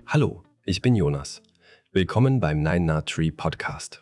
Hallo, ich bin Jonas. Willkommen beim Nine Nut Tree Podcast.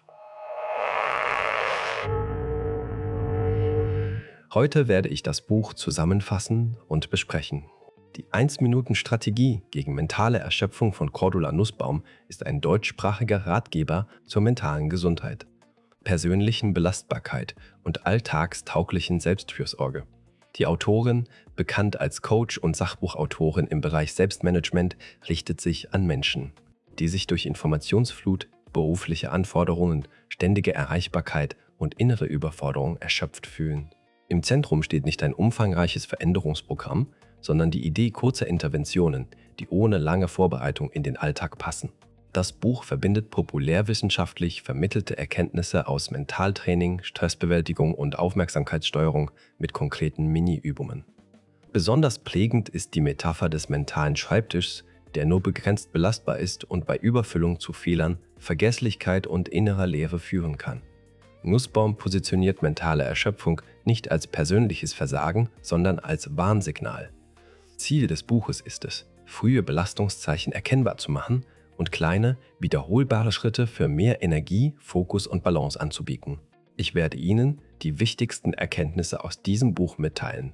Heute werde ich das Buch zusammenfassen und besprechen. Die 1-Minuten-Strategie gegen mentale Erschöpfung von Cordula Nussbaum ist ein deutschsprachiger Ratgeber zur mentalen Gesundheit, persönlichen Belastbarkeit und alltagstauglichen Selbstfürsorge. Die Autorin, bekannt als Coach und Sachbuchautorin im Bereich Selbstmanagement, richtet sich an Menschen, die sich durch Informationsflut, berufliche Anforderungen, ständige Erreichbarkeit und innere Überforderung erschöpft fühlen. Im Zentrum steht nicht ein umfangreiches Veränderungsprogramm, sondern die Idee kurzer Interventionen, die ohne lange Vorbereitung in den Alltag passen. Das Buch verbindet populärwissenschaftlich vermittelte Erkenntnisse aus Mentaltraining, Stressbewältigung und Aufmerksamkeitssteuerung mit konkreten Mini-Übungen. Besonders prägend ist die Metapher des mentalen Schreibtischs, der nur begrenzt belastbar ist und bei Überfüllung zu Fehlern, Vergesslichkeit und innerer Leere führen kann. Nussbaum positioniert mentale Erschöpfung nicht als persönliches Versagen, sondern als Warnsignal. Ziel des Buches ist es, frühe Belastungszeichen erkennbar zu machen und kleine, wiederholbare Schritte für mehr Energie, Fokus und Balance anzubieten. Ich werde Ihnen die wichtigsten Erkenntnisse aus diesem Buch mitteilen.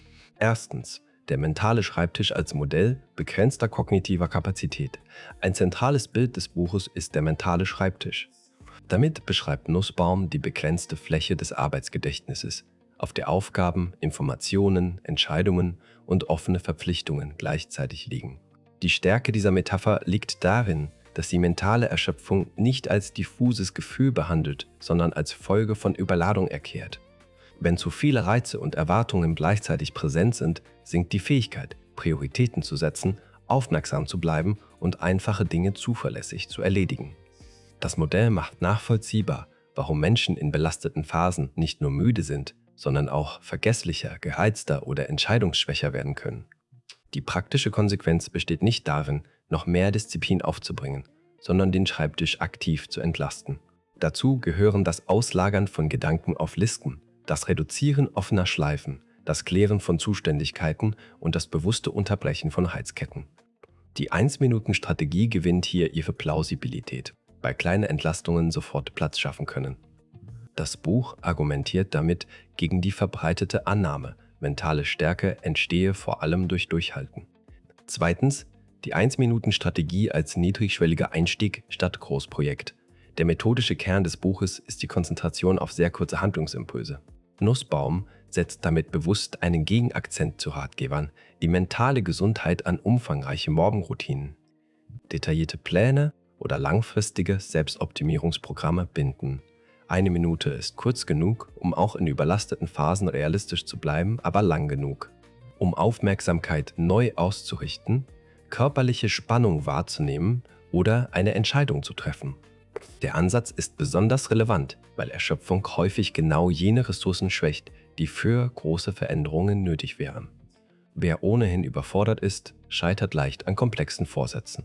Erstens, der mentale Schreibtisch als Modell begrenzter kognitiver Kapazität. Ein zentrales Bild des Buches ist der mentale Schreibtisch. Damit beschreibt Nussbaum die begrenzte Fläche des Arbeitsgedächtnisses, auf der Aufgaben, Informationen, Entscheidungen und offene Verpflichtungen gleichzeitig liegen. Die Stärke dieser Metapher liegt darin, dass sie mentale Erschöpfung nicht als diffuses Gefühl behandelt, sondern als Folge von Überladung erklärt. Wenn zu viele Reize und Erwartungen gleichzeitig präsent sind, sinkt die Fähigkeit, Prioritäten zu setzen, aufmerksam zu bleiben und einfache Dinge zuverlässig zu erledigen. Das Modell macht nachvollziehbar, warum Menschen in belasteten Phasen nicht nur müde sind, sondern auch vergesslicher, gereizter oder entscheidungsschwächer werden können. Die praktische Konsequenz besteht nicht darin, noch mehr Disziplin aufzubringen, sondern den Schreibtisch aktiv zu entlasten. Dazu gehören das Auslagern von Gedanken auf Listen, das Reduzieren offener Schleifen, das Klären von Zuständigkeiten und das bewusste Unterbrechen von Heizketten. Die 1-Minuten-Strategie gewinnt hier ihre Plausibilität, weil kleine Entlastungen sofort Platz schaffen können. Das Buch argumentiert damit gegen die verbreitete Annahme, mentale Stärke entstehe vor allem durch Durchhalten. Zweitens, die 1-Minuten-Strategie als niedrigschwelliger Einstieg statt Großprojekt. Der methodische Kern des Buches ist die Konzentration auf sehr kurze Handlungsimpulse. Nussbaum setzt damit bewusst einen Gegenakzent zu Ratgebern, die mentale Gesundheit an umfangreiche Morgenroutinen, detaillierte Pläne oder langfristige Selbstoptimierungsprogramme binden. 1 Minute ist kurz genug, um auch in überlasteten Phasen realistisch zu bleiben, aber lang genug, um Aufmerksamkeit neu auszurichten, körperliche Spannung wahrzunehmen oder eine Entscheidung zu treffen. Der Ansatz ist besonders relevant, weil Erschöpfung häufig genau jene Ressourcen schwächt, die für große Veränderungen nötig wären. Wer ohnehin überfordert ist, scheitert leicht an komplexen Vorsätzen.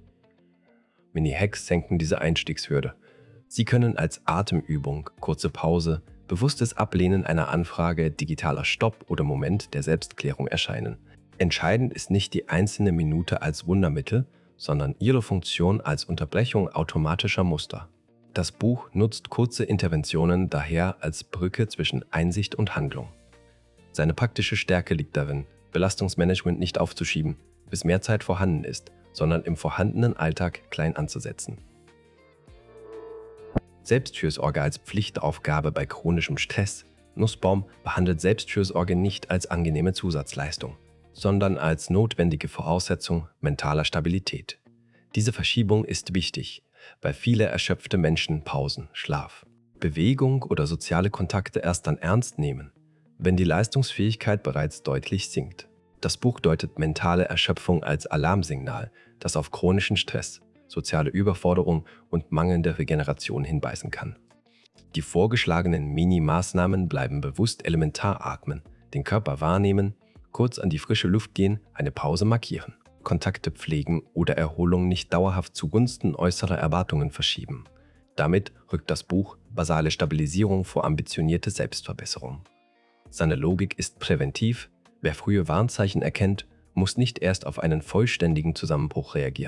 Mini-Hacks senken diese Einstiegshürde. Sie können als Atemübung, kurze Pause, bewusstes Ablehnen einer Anfrage, digitaler Stopp oder Moment der Selbstklärung erscheinen. Entscheidend ist nicht die einzelne Minute als Wundermittel, sondern ihre Funktion als Unterbrechung automatischer Muster. Das Buch nutzt kurze Interventionen daher als Brücke zwischen Einsicht und Handlung. Seine praktische Stärke liegt darin, Belastungsmanagement nicht aufzuschieben, bis mehr Zeit vorhanden ist, sondern im vorhandenen Alltag klein anzusetzen. Selbstfürsorge als Pflichtaufgabe bei chronischem Stress. Nussbaum behandelt Selbstfürsorge nicht als angenehme Zusatzleistung, sondern als notwendige Voraussetzung mentaler Stabilität. Diese Verschiebung ist wichtig, weil viele erschöpfte Menschen Pausen, Schlaf, Bewegung oder soziale Kontakte erst dann ernst nehmen, wenn die Leistungsfähigkeit bereits deutlich sinkt. Das Buch deutet mentale Erschöpfung als Alarmsignal, das auf chronischen Stress, soziale Überforderung und mangelnde Regeneration hinweisen kann. Die vorgeschlagenen Mini-Maßnahmen bleiben bewusst elementar atmen, den Körper wahrnehmen, kurz an die frische Luft gehen, eine Pause markieren, Kontakte pflegen oder Erholung nicht dauerhaft zugunsten äußerer Erwartungen verschieben. Damit rückt das Buch basale Stabilisierung vor ambitionierte Selbstverbesserung. Seine Logik ist präventiv. Wer frühe Warnzeichen erkennt, muss nicht erst auf einen vollständigen Zusammenbruch reagieren.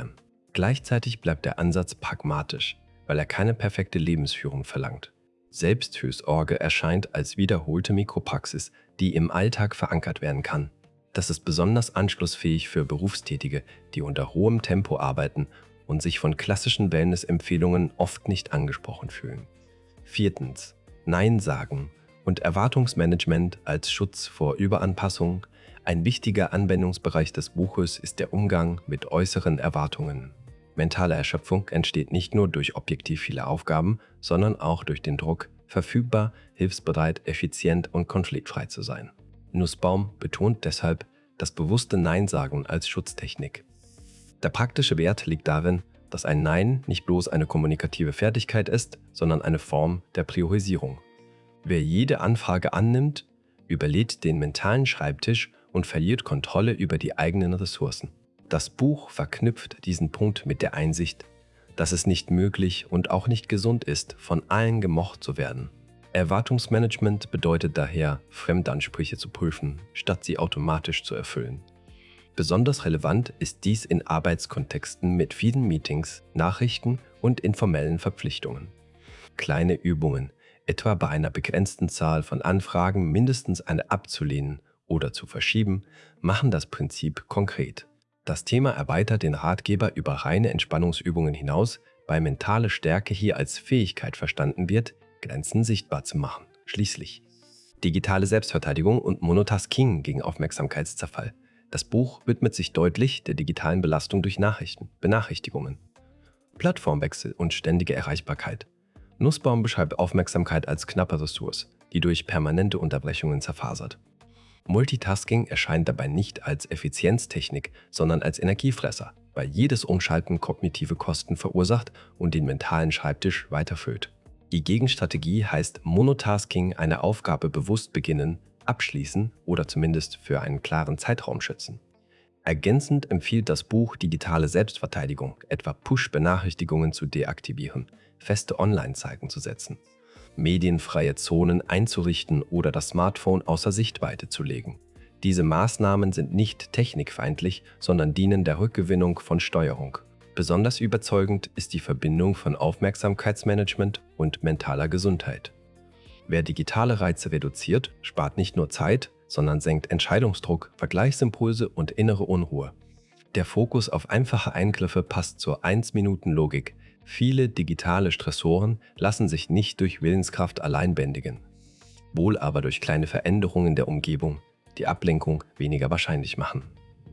Gleichzeitig bleibt der Ansatz pragmatisch, weil er keine perfekte Lebensführung verlangt. Selbstfürsorge erscheint als wiederholte Mikropraxis, die im Alltag verankert werden kann. Das ist besonders anschlussfähig für Berufstätige, die unter hohem Tempo arbeiten und sich von klassischen Wellness-Empfehlungen oft nicht angesprochen fühlen. 4. Nein sagen und Erwartungsmanagement als Schutz vor Überanpassung. Ein wichtiger Anwendungsbereich des Buches ist der Umgang mit äußeren Erwartungen. Mentale Erschöpfung entsteht nicht nur durch objektiv viele Aufgaben, sondern auch durch den Druck, verfügbar, hilfsbereit, effizient und konfliktfrei zu sein. Nussbaum betont deshalb das bewusste Nein-Sagen als Schutztechnik. Der praktische Wert liegt darin, dass ein Nein nicht bloß eine kommunikative Fertigkeit ist, sondern eine Form der Priorisierung. Wer jede Anfrage annimmt, überlädt den mentalen Schreibtisch und verliert Kontrolle über die eigenen Ressourcen. Das Buch verknüpft diesen Punkt mit der Einsicht, dass es nicht möglich und auch nicht gesund ist, von allen gemocht zu werden. Erwartungsmanagement bedeutet daher, Fremdansprüche zu prüfen, statt sie automatisch zu erfüllen. Besonders relevant ist dies in Arbeitskontexten mit vielen Meetings, Nachrichten und informellen Verpflichtungen. Kleine Übungen, etwa bei einer begrenzten Zahl von Anfragen mindestens eine abzulehnen oder zu verschieben, machen das Prinzip konkret. Das Thema erweitert den Ratgeber über reine Entspannungsübungen hinaus, weil mentale Stärke hier als Fähigkeit verstanden wird, Grenzen sichtbar zu machen. Schließlich digitale Selbstverteidigung und Monotasking gegen Aufmerksamkeitszerfall. Das Buch widmet sich deutlich der digitalen Belastung durch Nachrichten, Benachrichtigungen, Plattformwechsel und ständige Erreichbarkeit. Nussbaum beschreibt Aufmerksamkeit als knappe Ressource, die durch permanente Unterbrechungen zerfasert. Multitasking erscheint dabei nicht als Effizienztechnik, sondern als Energiefresser, weil jedes Umschalten kognitive Kosten verursacht und den mentalen Schreibtisch weiterfüllt. Die Gegenstrategie heißt Monotasking, eine Aufgabe bewusst beginnen, abschließen oder zumindest für einen klaren Zeitraum schützen. Ergänzend empfiehlt das Buch digitale Selbstverteidigung, etwa Push-Benachrichtigungen zu deaktivieren, feste Online-Zeiten zu setzen, medienfreie Zonen einzurichten oder das Smartphone außer Sichtweite zu legen. Diese Maßnahmen sind nicht technikfeindlich, sondern dienen der Rückgewinnung von Steuerung. Besonders überzeugend ist die Verbindung von Aufmerksamkeitsmanagement und mentaler Gesundheit. Wer digitale Reize reduziert, spart nicht nur Zeit, sondern senkt Entscheidungsdruck, Vergleichsimpulse und innere Unruhe. Der Fokus auf einfache Eingriffe passt zur 1-Minuten-Logik. Viele digitale Stressoren lassen sich nicht durch Willenskraft allein bändigen, wohl aber durch kleine Veränderungen der Umgebung, die Ablenkung weniger wahrscheinlich machen.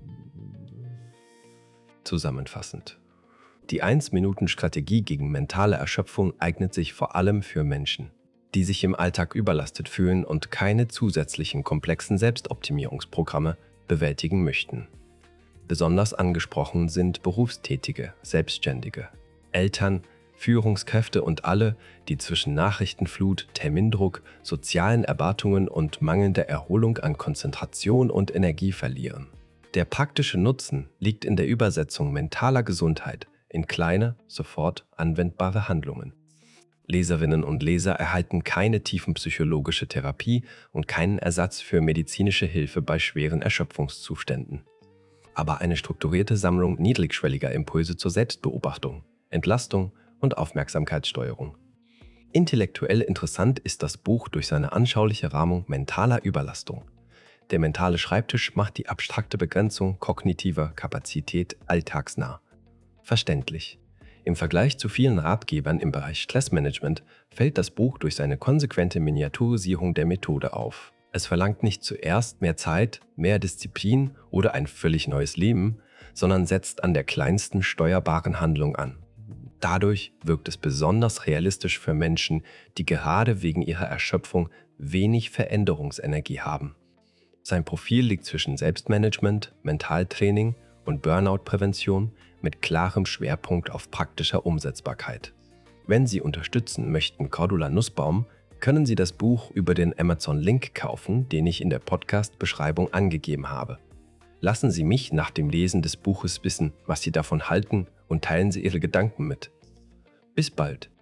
Zusammenfassend: Die 1-Minuten-Strategie gegen mentale Erschöpfung eignet sich vor allem für Menschen, die sich im Alltag überlastet fühlen und keine zusätzlichen komplexen Selbstoptimierungsprogramme bewältigen möchten. Besonders angesprochen sind Berufstätige, Selbstständige, Eltern, Führungskräfte und alle, die zwischen Nachrichtenflut, Termindruck, sozialen Erwartungen und mangelnder Erholung an Konzentration und Energie verlieren. Der praktische Nutzen liegt in der Übersetzung mentaler Gesundheit in kleine, sofort anwendbare Handlungen. Leserinnen und Leser erhalten keine tiefenpsychologische Therapie und keinen Ersatz für medizinische Hilfe bei schweren Erschöpfungszuständen, aber eine strukturierte Sammlung niedrigschwelliger Impulse zur Selbstbeobachtung, Entlastung und Aufmerksamkeitssteuerung. Intellektuell interessant ist das Buch durch seine anschauliche Rahmung mentaler Überlastung. Der mentale Schreibtisch macht die abstrakte Begrenzung kognitiver Kapazität alltagsnah. Verständlich. Im Vergleich zu vielen Ratgebern im Bereich Stressmanagement fällt das Buch durch seine konsequente Miniaturisierung der Methode auf. Es verlangt nicht zuerst mehr Zeit, mehr Disziplin oder ein völlig neues Leben, sondern setzt an der kleinsten steuerbaren Handlung an. Dadurch wirkt es besonders realistisch für Menschen, die gerade wegen ihrer Erschöpfung wenig Veränderungsenergie haben. Sein Profil liegt zwischen Selbstmanagement, Mentaltraining und Burnout-Prävention mit klarem Schwerpunkt auf praktischer Umsetzbarkeit. Wenn Sie unterstützen möchten Cordula Nussbaum, können Sie das Buch über den Amazon-Link kaufen, den ich in der Podcast-Beschreibung angegeben habe. Lassen Sie mich nach dem Lesen des Buches wissen, was Sie davon halten, und teilen Sie Ihre Gedanken mit. Bis bald!